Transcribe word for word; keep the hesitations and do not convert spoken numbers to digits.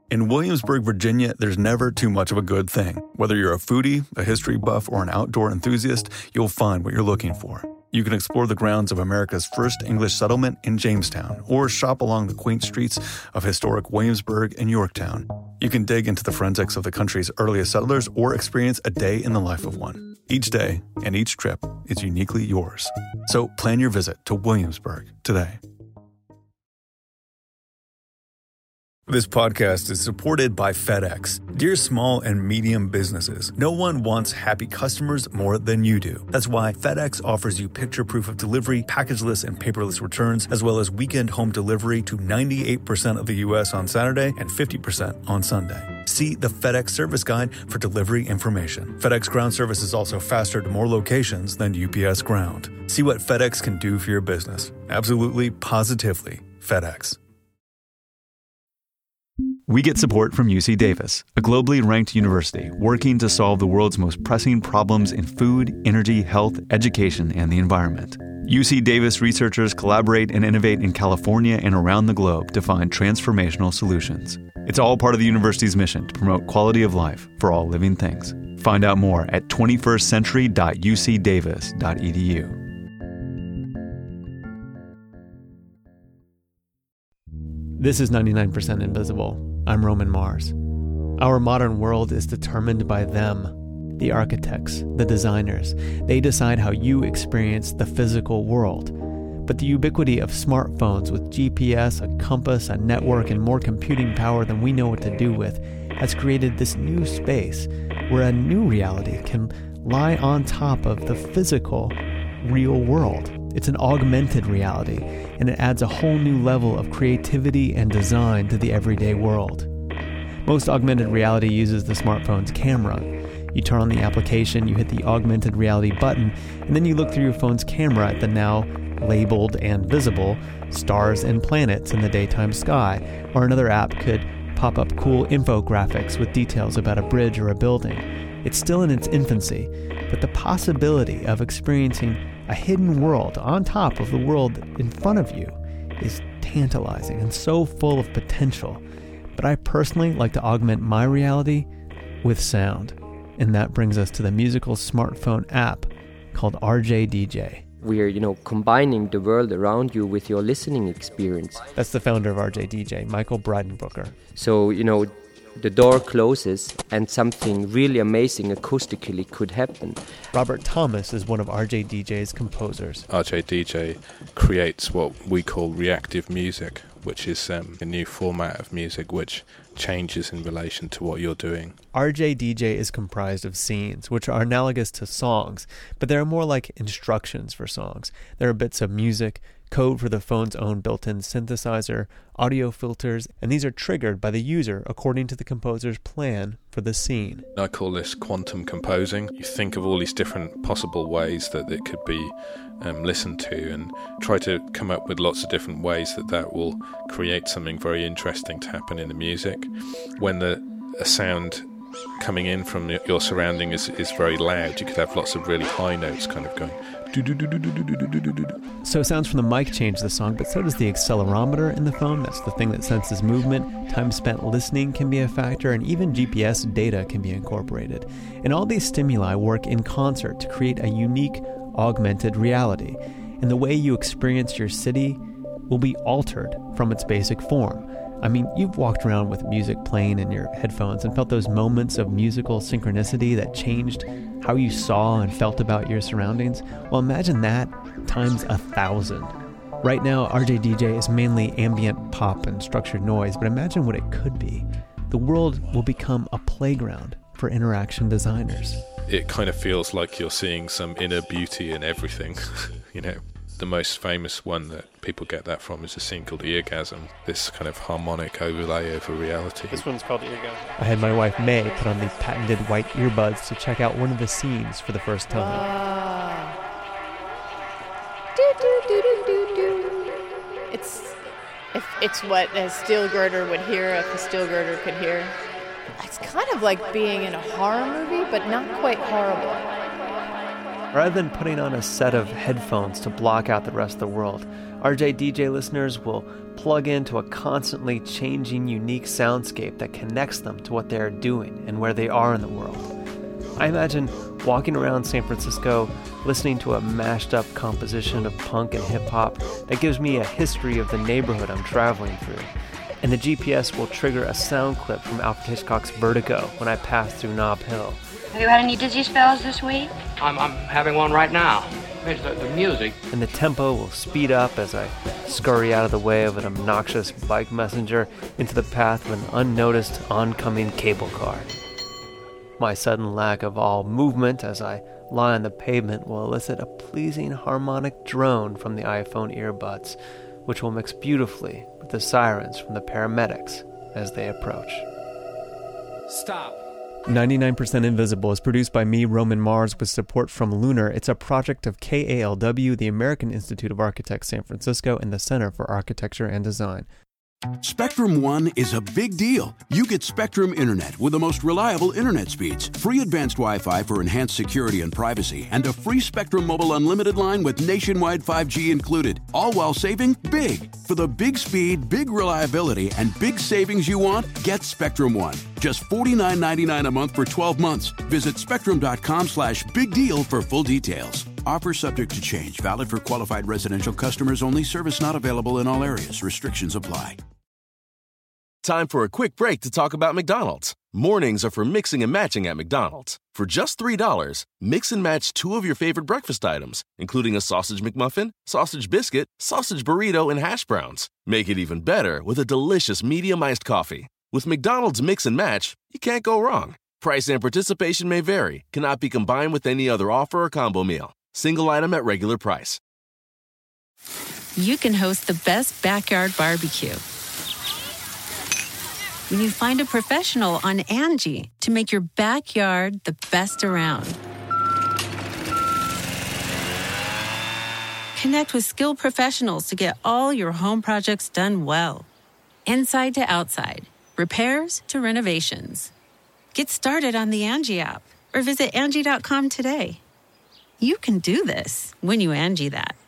In Williamsburg, Virginia, there's never too much of a good thing. Whether you're a foodie, a history buff, or an outdoor enthusiast, you'll find what you're looking for. You can explore the grounds of America's first English settlement in Jamestown, or shop along the quaint streets of historic Williamsburg and Yorktown. You can dig into the forensics of the country's earliest settlers or experience a day in the life of one. Each day and each trip is uniquely yours. So plan your visit to Williamsburg today. This podcast is supported by FedEx. Dear small and medium businesses, no one wants happy customers more than you do. That's why FedEx offers you picture proof of delivery, packageless and paperless returns, as well as weekend home delivery to ninety-eight percent of the U S on Saturday and fifty percent on Sunday. See the FedEx service guide for delivery information. FedEx Ground service is also faster to more locations than U P S Ground. See what FedEx can do for your business. Absolutely, positively, FedEx. We get support from U C Davis, a globally ranked university working to solve the world's most pressing problems in food, energy, health, education, and the environment. U C Davis researchers collaborate and innovate in California and around the globe to find transformational solutions. It's all part of the university's mission to promote quality of life for all living things. Find out more at twenty-first century dot u c davis dot e d u. This is ninety-nine percent Invisible. I'm Roman Mars. Our modern world is determined by them, the architects, the designers. They decide how you experience the physical world. But the ubiquity of smartphones with G P S, a compass, a network, and more computing power than we know what to do with has created this new space where a new reality can lie on top of the physical, real world. It's an augmented reality, and it adds a whole new level of creativity and design to the everyday world. Most augmented reality uses the smartphone's camera. You turn on the application, you hit the augmented reality button, and then you look through your phone's camera at the now labeled and visible stars and planets in the daytime sky. Or another app could pop up cool infographics with details about a bridge or a building. It's still in its infancy, but the possibility of experiencing a hidden world on top of the world in front of you is tantalizing and so full of potential. But I personally like to augment my reality with sound. And that brings us to the musical smartphone app called R J D J. We're, you know, combining the world around you with your listening experience. That's the founder of R J D J, Michael Breidenbrucker. So, you know, the door closes and something really amazing acoustically could happen. Robert Thomas is one of R J D J's composers. R J D J creates what we call reactive music, which is um, a new format of music which changes in relation to what you're doing. R J D J is comprised of scenes, which are analogous to songs, but they're more like instructions for songs. There are bits of music, code for the phone's own built-in synthesizer, audio filters, and these are triggered by the user according to the composer's plan for the scene. I call this quantum composing. You think of all these different possible ways that it could be um, listened to and try to come up with lots of different ways that that will create something very interesting to happen in the music. When the a sound coming in from your surrounding is, is very loud, you could have lots of really high notes kind of going. So sounds from the mic change the song, but so does the accelerometer in the phone. That's the thing that senses movement. Time spent listening can be a factor, and even G P S data can be incorporated. And all these stimuli work in concert to create a unique augmented reality. And the way you experience your city will be altered from its basic form. I mean, you've walked around with music playing in your headphones and felt those moments of musical synchronicity that changed how you saw and felt about your surroundings. Well, imagine that times a thousand. Right now, R J D J is mainly ambient pop and structured noise, but imagine what it could be. The world will become a playground for interaction designers. It kind of feels like you're seeing some inner beauty in everything, you know. The most famous one that people get that from is a scene called Eargasm, this kind of harmonic overlay over reality. This one's called Eargasm. I had my wife May put on the patented white earbuds to check out one of the scenes for the first time. Uh, do, do, do, do, do, do. It's, if it's what a steel girder would hear if a steel girder could hear. It's kind of like being in a horror movie, but not quite horrible. Rather than putting on a set of headphones to block out the rest of the world, R J D J listeners will plug into a constantly changing, unique soundscape that connects them to what they are doing and where they are in the world. I imagine walking around San Francisco, listening to a mashed up composition of punk and hip-hop that gives me a history of the neighborhood I'm traveling through. And the G P S will trigger a sound clip from Alfred Hitchcock's Vertigo when I pass through Nob Hill. Have you had any dizzy spells this week? I'm, I'm having one right now. It's the, the music. And the tempo will speed up as I scurry out of the way of an obnoxious bike messenger into the path of an unnoticed oncoming cable car. My sudden lack of all movement as I lie on the pavement will elicit a pleasing harmonic drone from the iPhone earbuds, which will mix beautifully with the sirens from the paramedics as they approach. Stop. ninety-nine percent Invisible is produced by me, Roman Mars, with support from Lunar. It's a project of K A L W, the American Institute of Architects San Francisco, and the Center for Architecture and Design. Spectrum One is a big deal. You get Spectrum Internet with the most reliable internet speeds, free advanced Wi-Fi for enhanced security and privacy, and a free Spectrum Mobile Unlimited line with nationwide five G included, all while saving big. For the big speed, big reliability, and big savings you want, get Spectrum One. Just forty-nine ninety-nine a month for twelve months. Visit spectrum.com slash big deal for full details. Offer subject to change. Valid for qualified residential customers only. Service not available in all areas. Restrictions apply. Time for a quick break to talk about McDonald's. Mornings are for mixing and matching at McDonald's. For just three dollars, mix and match two of your favorite breakfast items, including a sausage McMuffin, sausage biscuit, sausage burrito, and hash browns. Make it even better with a delicious medium iced coffee. With McDonald's Mix and Match, you can't go wrong. Price and participation may vary. Cannot be combined with any other offer or combo meal. Single item at regular price. You can host the best backyard barbecue when you find a professional on Angie to make your backyard the best around. Connect with skilled professionals to get all your home projects done well. Inside to outside, repairs to renovations. Get started on the Angie app or visit Angie dot com today. You can do this when you Angie that.